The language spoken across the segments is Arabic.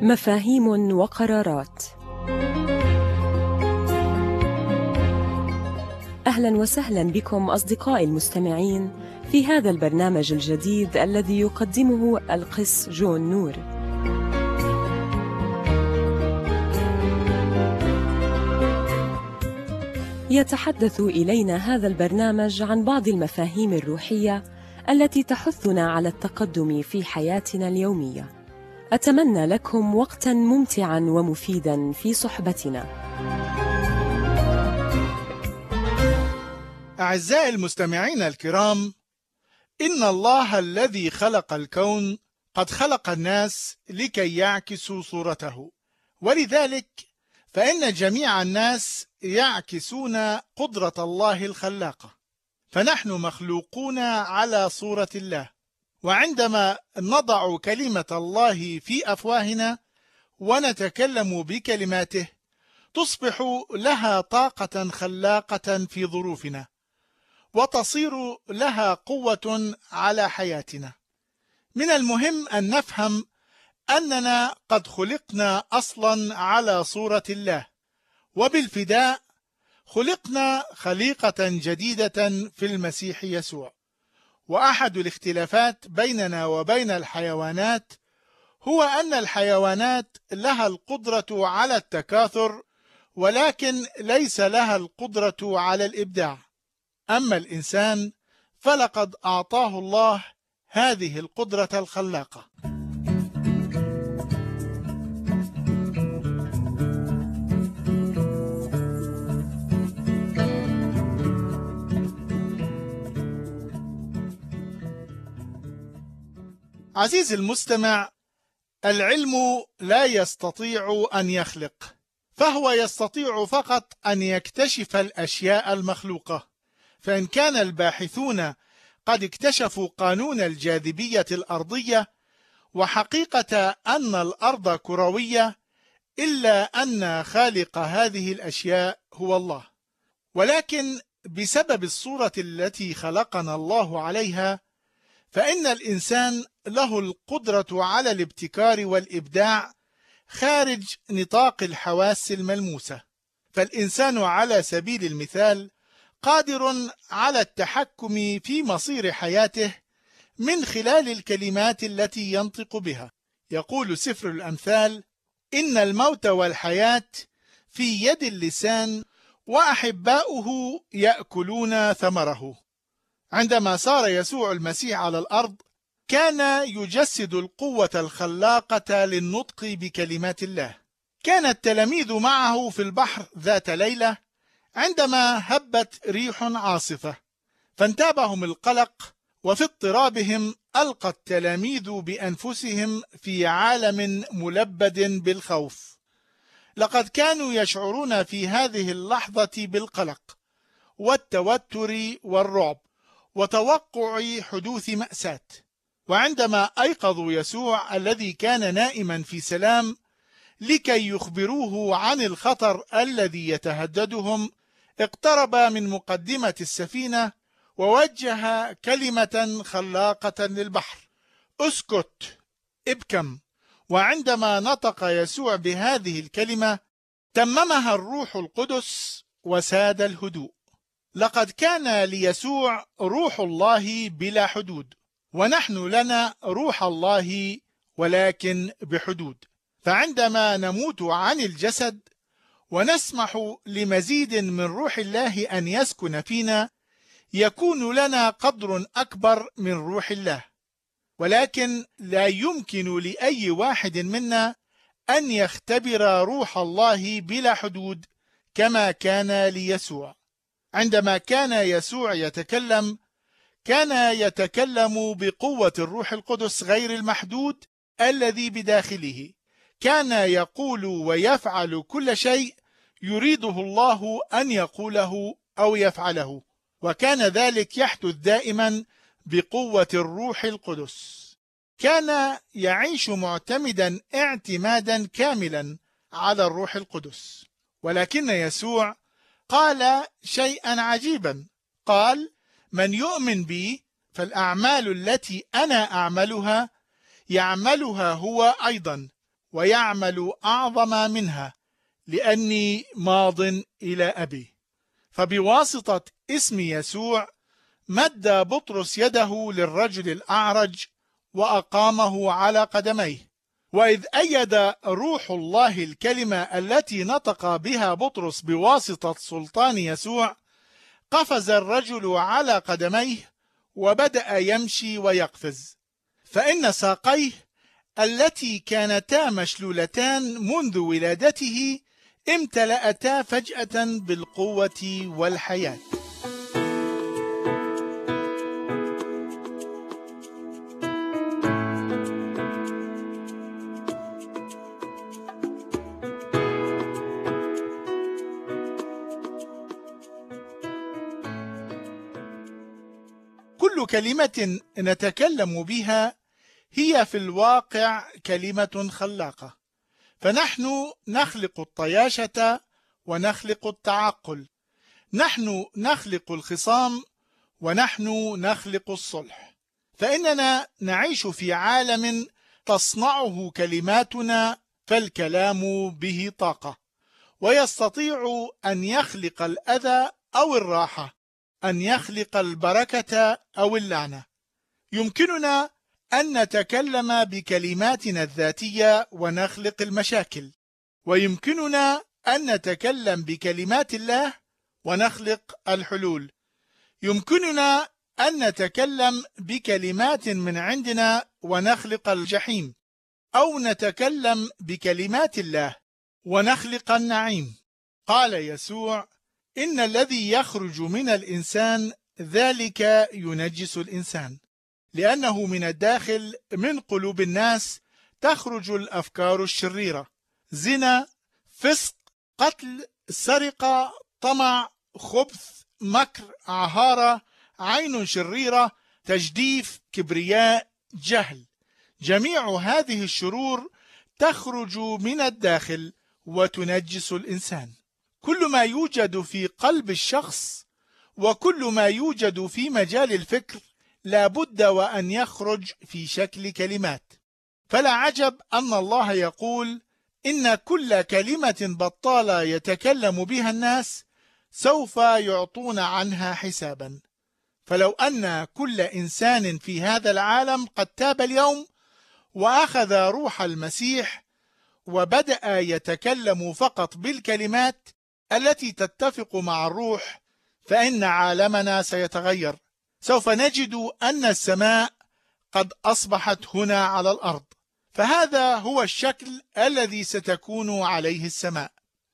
مفاهيم وقرارات. أهلا وسهلا بكم أصدقائي المستمعين في هذا البرنامج الجديد الذي يقدمه القس جون نور. يتحدث إلينا هذا البرنامج عن بعض المفاهيم الروحية التي تحثنا على التقدم في حياتنا اليومية. أتمنى لكم وقتاً ممتعاً ومفيداً في صحبتنا. أعزائي المستمعين الكرام، إن الله الذي خلق الكون قد خلق الناس لكي يعكسوا صورته، ولذلك فإن جميع الناس يعكسون قدرة الله الخلاقة، فنحن مخلوقون على صورة الله، وعندما نضع كلمة الله في أفواهنا ونتكلم بكلماته تصبح لها طاقة خلاقة في ظروفنا، وتصير لها قوة على حياتنا. من المهم أن نفهم أننا قد خلقنا أصلا على صورة الله، وبالفداء خلقنا خليقة جديدة في المسيح يسوع. وأحد الاختلافات بيننا وبين الحيوانات هو أن الحيوانات لها القدرة على التكاثر، ولكن ليس لها القدرة على الإبداع. أما الإنسان فلقد أعطاه الله هذه القدرة الخلاقة. عزيزي المستمع، العلم لا يستطيع أن يخلق، فهو يستطيع فقط أن يكتشف الأشياء المخلوقة. فإن كان الباحثون قد اكتشفوا قانون الجاذبية الأرضية وحقيقة أن الأرض كروية، إلا أن خالق هذه الأشياء هو الله. ولكن بسبب الصورة التي خلقنا الله عليها، فإن الإنسان له القدرة على الابتكار والإبداع خارج نطاق الحواس الملموسة. فالإنسان على سبيل المثال قادر على التحكم في مصير حياته من خلال الكلمات التي ينطق بها. يقول سفر الأمثال: إن الموت والحياة في يد اللسان، وأحباؤه يأكلون ثمره. عندما صار يسوع المسيح على الأرض كان يجسد القوة الخلاقة للنطق بكلمات الله. كان التلاميذ معه في البحر ذات ليلة عندما هبت ريح عاصفة، فانتابهم القلق، وفي اضطرابهم ألقى التلاميذ بأنفسهم في عالم ملبد بالخوف. لقد كانوا يشعرون في هذه اللحظة بالقلق والتوتر والرعب وتوقع حدوث مأساة. وعندما أيقظوا يسوع الذي كان نائما في سلام لكي يخبروه عن الخطر الذي يتهددهم، اقترب من مقدمة السفينة ووجه كلمة خلاقة للبحر: اسكت، ابكم. وعندما نطق يسوع بهذه الكلمة تممها الروح القدس وساد الهدوء. لقد كان ليسوع روح الله بلا حدود، ونحن لنا روح الله ولكن بحدود. فعندما نموت عن الجسد ونسمح لمزيد من روح الله أن يسكن فينا، يكون لنا قدر أكبر من روح الله. ولكن لا يمكن لأي واحد منا أن يختبر روح الله بلا حدود كما كان ليسوع. عندما كان يسوع يتكلم، كان يتكلم بقوة الروح القدس غير المحدود الذي بداخله. كان يقول ويفعل كل شيء يريده الله أن يقوله أو يفعله، وكان ذلك يحدث دائما بقوة الروح القدس. كان يعيش معتمدا اعتمادا كاملا على الروح القدس. ولكن يسوع قال شيئا عجيبا، قال: من يؤمن بي فالأعمال التي أنا أعملها يعملها هو أيضا، ويعمل أعظم منها لأني ماض إلى أبي. فبواسطة اسم يسوع مد بطرس يده للرجل الأعرج وأقامه على قدميه. وإذ أيد روح الله الكلمة التي نطق بها بطرس بواسطة سلطان يسوع، قفز الرجل على قدميه وبدأ يمشي ويقفز، فإن ساقيه التي كانتا مشلولتان منذ ولادته امتلأتا فجأة بالقوة والحياة. كل كلمة نتكلم بها هي في الواقع كلمة خلاقة، فنحن نخلق الطياشة ونخلق التعقل، نحن نخلق الخصام ونحن نخلق الصلح، فإننا نعيش في عالم تصنعه كلماتنا، فالكلام به طاقة، ويستطيع أن يخلق الأذى أو الراحة، أن يخلق البركة أو اللعنة. يمكننا أن نتكلم بكلماتنا الذاتية ونخلق المشاكل، ويمكننا أن نتكلم بكلمات الله ونخلق الحلول. يمكننا أن نتكلم بكلمات من عندنا ونخلق الجحيم، أو نتكلم بكلمات الله ونخلق النعيم. قال يسوع: إن الذي يخرج من الإنسان ذلك ينجس الإنسان، لأنه من الداخل من قلوب الناس تخرج الأفكار الشريرة: زنا، فسق، قتل، سرقة، طمع، خبث، مكر، عهارة، عين شريرة، تجديف، كبرياء، جهل. جميع هذه الشرور تخرج من الداخل وتنجس الإنسان. كل ما يوجد في قلب الشخص وكل ما يوجد في مجال الفكر لا بد وأن يخرج في شكل كلمات. فلا عجب أن الله يقول: إن كل كلمة بطالة يتكلم بها الناس سوف يعطون عنها حسابا. فلو أن كل إنسان في هذا العالم قد تاب اليوم وأخذ روح المسيح وبدأ يتكلم فقط بالكلمات التي تتفق مع الروح، فإن عالمنا سيتغير. سوف نجد أن السماء قد أصبحت هنا على الأرض، فهذا هو الشكل الذي ستكون عليه السماء.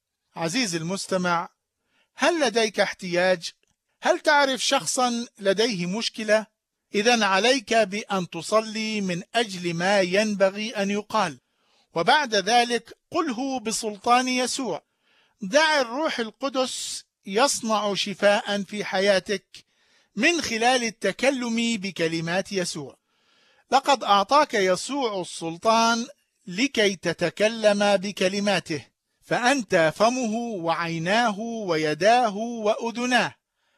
عزيزي المستمع، هل لديك احتياج؟ هل تعرف شخصا لديه مشكلة؟ إذن عليك بأن تصلي من أجل ما ينبغي أن يقال، وبعد ذلك قله بسلطان يسوع. دع الروح القدس يصنع شفاء في حياتك من خلال التكلم بكلمات يسوع. لقد أعطاك يسوع السلطان لكي تتكلم بكلماته، فأنت فمه وعيناه ويداه وأذناه.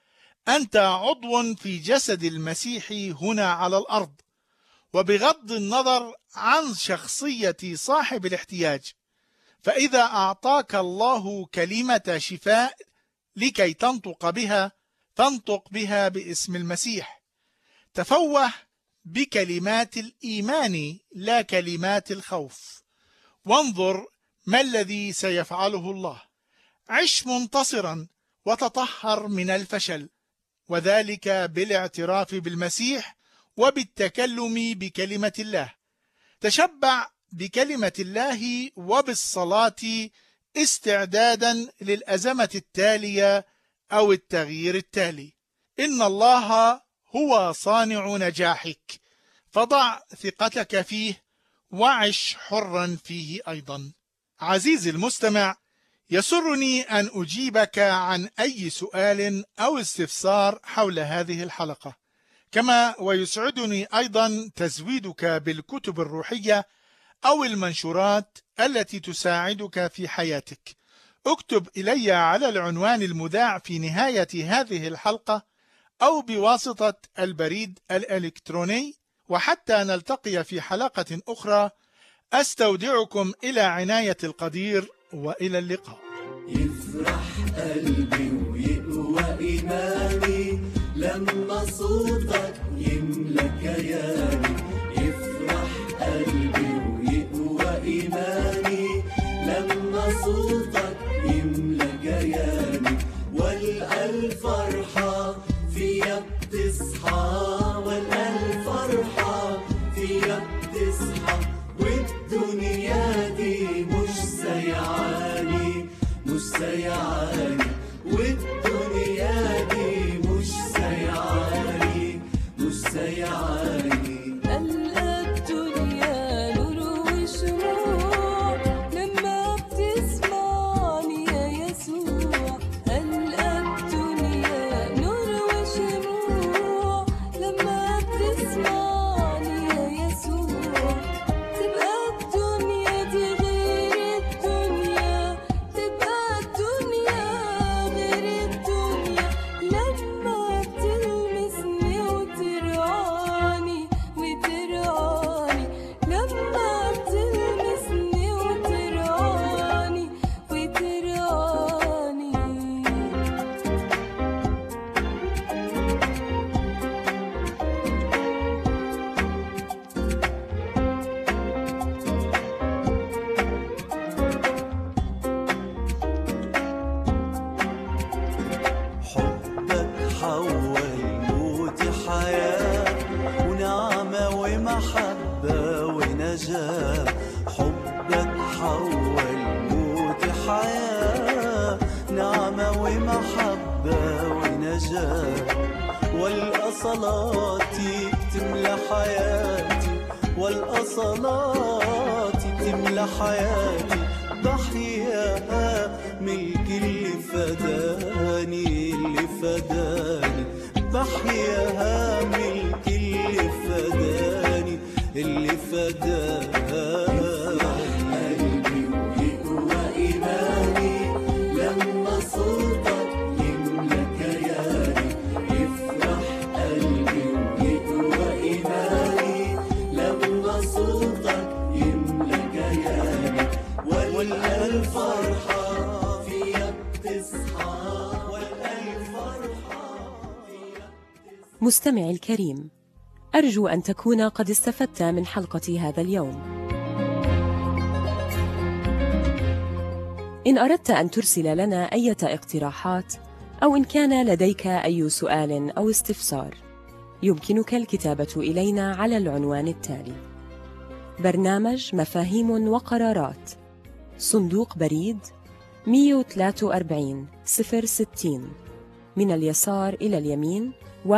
أنت عضو في جسد المسيح هنا على الأرض، وبغض النظر عن شخصية صاحب الاحتياج، فإذا أعطاك الله كلمة شفاء لكي تنطق بها، فانطق بها باسم المسيح. تفوه بكلمات الإيمان لا كلمات الخوف، وانظر ما الذي سيفعله الله. عش منتصرا وتطهر من الفشل، وذلك بالاعتراف بالمسيح وبالتكلم بكلمة الله. تشبع بكلمة الله وبالصلاة استعدادا للأزمة التالية أو التغيير التالي. إن الله هو صانع نجاحك، فضع ثقتك فيه وعش حرا فيه أيضا. عزيزي المستمع، يسرني أن أجيبك عن أي سؤال أو استفسار حول هذه الحلقة، كما ويسعدني أيضا تزويدك بالكتب الروحية أو المنشورات التي تساعدك في حياتك. اكتب إلي على العنوان المذاع في نهاية هذه الحلقة أو بواسطة البريد الإلكتروني. وحتى نلتقي في حلقة أخرى، أستودعكم إلى عناية القدير، وإلى اللقاء. يفرح قلبي ويقوى إيماني لما صوتك يملى كياني. يفرح قلبي ويقوى إيماني لما صوتك يملى كياني. والقى الفرحة فيا بتصحى، والقى الفرحة فيا بتصحى، والدنيا دي مش سيعاني، مش سيعاني، والدنيا دي مش سيعاني، مش سيعاني. الدنيا نور وشموع لما بتسمعني يا يسوع. الدنيا نور وشموع لما بتسمعني يا يسوع. تبقى الدنيا دي غير الدنيا، تبقى الدنيا غير الدنيا لما بتلمسني وترعاني وترعاني. لما بتلمسني وترعاني وترعاني. حبك حول موت حياة، ونعمة ومحبة ونجاة. حبك حول موت حياة، نعمة ومحبة ونجاة. والقى صلاتي تملى حياتي، والقى صلاتي تملى حياتي. بحياها ملك اللي فداني، اللي فداني. بحياها ملك اللي فداني، اللي فداني. قلبي ويقوى إيماني لما صوتك يملى كياني. يفرح قلبي ويقوى إيماني لما صوتك يملى كياني. والقى الفرحة فيا بتصحى، والقى الفرحة فيا بتصحى. مستمعي الكريم، أرجو أن تكون قد استفدت من حلقة هذا اليوم. إن أردت أن ترسل لنا أي اقتراحات، أو إن كان لديك أي سؤال أو استفسار، يمكنك الكتابة إلينا على العنوان التالي: برنامج مفاهيم وقرارات، صندوق بريد 143 060، من اليسار إلى اليمين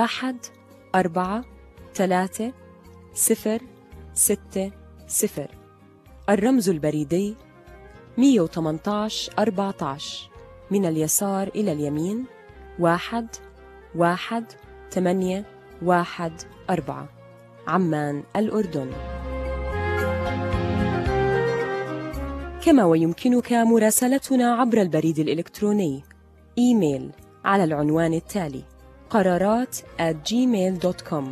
1436060. الرمز البريدي 118 14، من اليسار إلى اليمين 11814، عمان الأردن. كما ويمكنك مراسلتنا عبر البريد الإلكتروني إيميل على العنوان التالي: قرارات@gmail.com.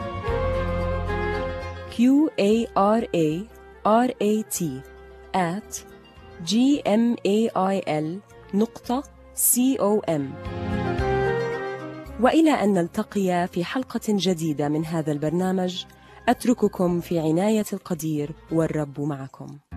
QARARAT@gmail.com. وإلى أن نلتقي في حلقة جديدة من هذا البرنامج، أترككم في عناية القدير، والرب معكم.